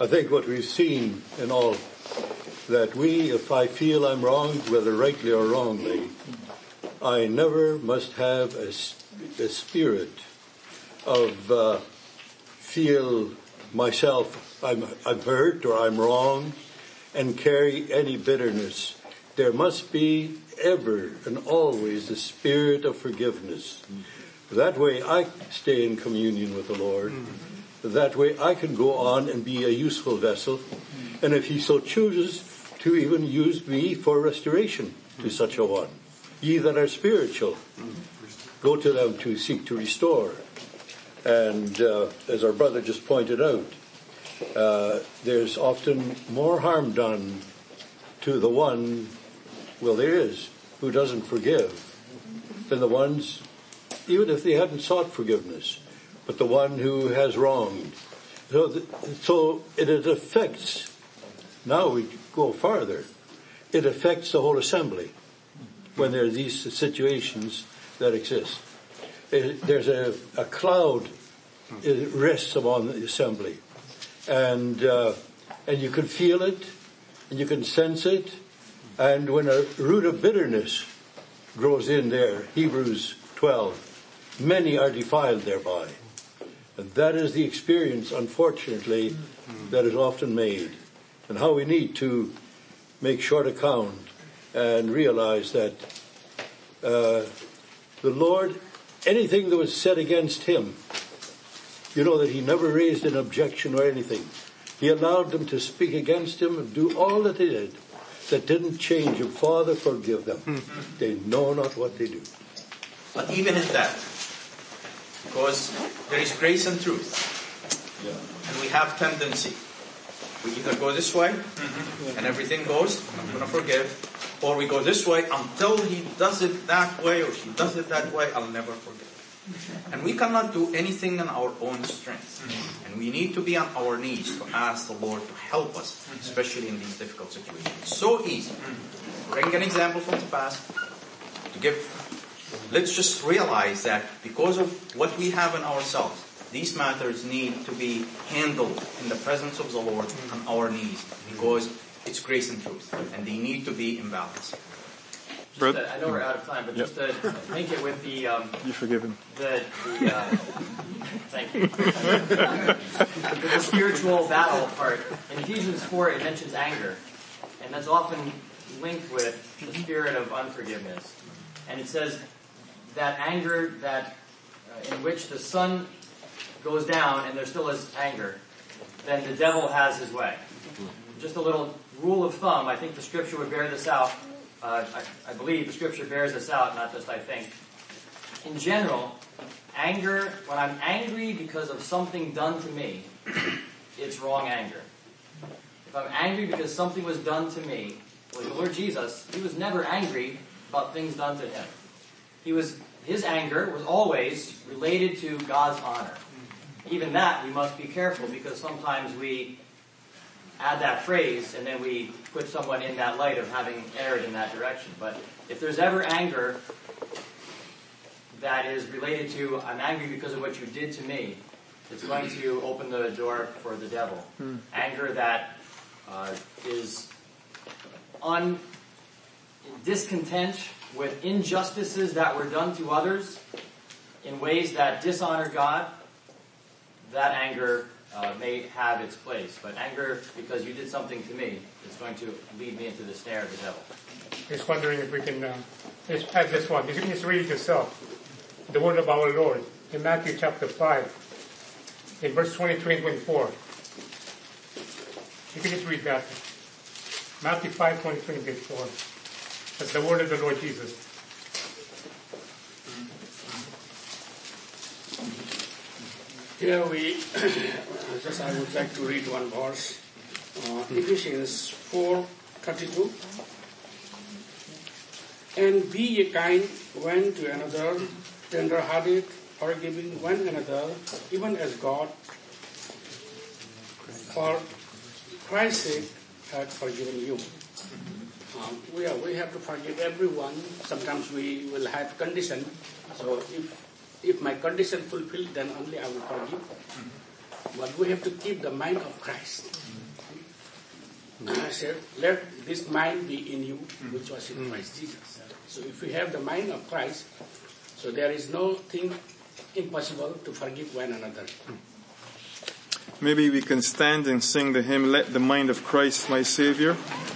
I think what we've seen in all, that if I feel I'm wronged, whether rightly or wrongly, I never must have a spirit of feel myself I'm hurt or I'm wrong and carry any bitterness. There must be ever and always the spirit of forgiveness. That way I stay in communion with the Lord. That way I can go on and be a useful vessel. And if he so chooses to even use me for restoration to such a one. Ye that are spiritual, go to them to seek to restore. And as our brother just pointed out, there's often more harm done to the one, well there is, who doesn't forgive, than the ones, even if they hadn't sought forgiveness, but the one who has wronged. So it affects, now we go farther, it affects the whole assembly when there are these situations that exist. There's a cloud, it rests upon the assembly. And you can feel it, and you can sense it, and when a root of bitterness grows in there, Hebrews 12, many are defiled thereby. And that is the experience, unfortunately, that is often made. And how we need to make short account and realize that the Lord, anything that was said against him, you know that he never raised an objection or anything. He allowed them to speak against him and do all that they did. That didn't change him. Father, forgive them. They know not what they do. But even in that, because there is grace and truth, and we have tendency, we either go this way and everything goes, I'm going to forgive, or we go this way until he does it that way or she does it that way, I'll never forgive. And we cannot do anything in our own strength. And we need to be on our knees to ask the Lord to help us, especially in these difficult situations. It's so easy. Bring an example from the past to give. Let's just realize that because of what we have in ourselves, these matters need to be handled in the presence of the Lord on our knees, because it's grace and truth, and they need to be in balance. I know we're out of time, but just to link it with the you're forgiven. Thank you. The spiritual battle part. In Ephesians 4, it mentions anger, and that's often linked with the spirit of unforgiveness. And it says that anger that in which the sun goes down and there still is anger, then the devil has his way. Just a little rule of thumb. I think the scripture would bear this out. I believe the scripture bears this out, not just I think. In general, anger, when I'm angry because of something done to me, it's wrong anger. If I'm angry because something was done to me, like the Lord Jesus, he was never angry about things done to him. His anger was always related to God's honor. Even that we must be careful, because sometimes we add that phrase and then we put someone in that light of having erred in that direction. But if there's ever anger that is related to, I'm angry because of what you did to me, it's going to open the door for the devil. Anger that is discontent with injustices that were done to others in ways that dishonor God, that anger may have its place. But anger because you did something to me, it's going to lead me into the snare of the devil. Just wondering if we can just add this one. You can just read it yourself. The word of our Lord in Matthew chapter 5, in verse 23 and 24. You can just read that. Matthew 5, 23 and 24. That's the word of the Lord Jesus. Here I would like to read one verse. Ephesians 4:32. And be ye kind one to another, tender-hearted, forgiving one another, even as God, for Christ's sake, hath forgiven you. We have to forgive everyone. Sometimes we will have condition. So if my condition fulfilled, then only I will forgive. But we have to keep the mind of Christ. And I said, let this mind be in you, which was in Christ Jesus. So if we have the mind of Christ, so there is no thing impossible to forgive one another. Maybe we can stand and sing the hymn, Let the Mind of Christ My Savior.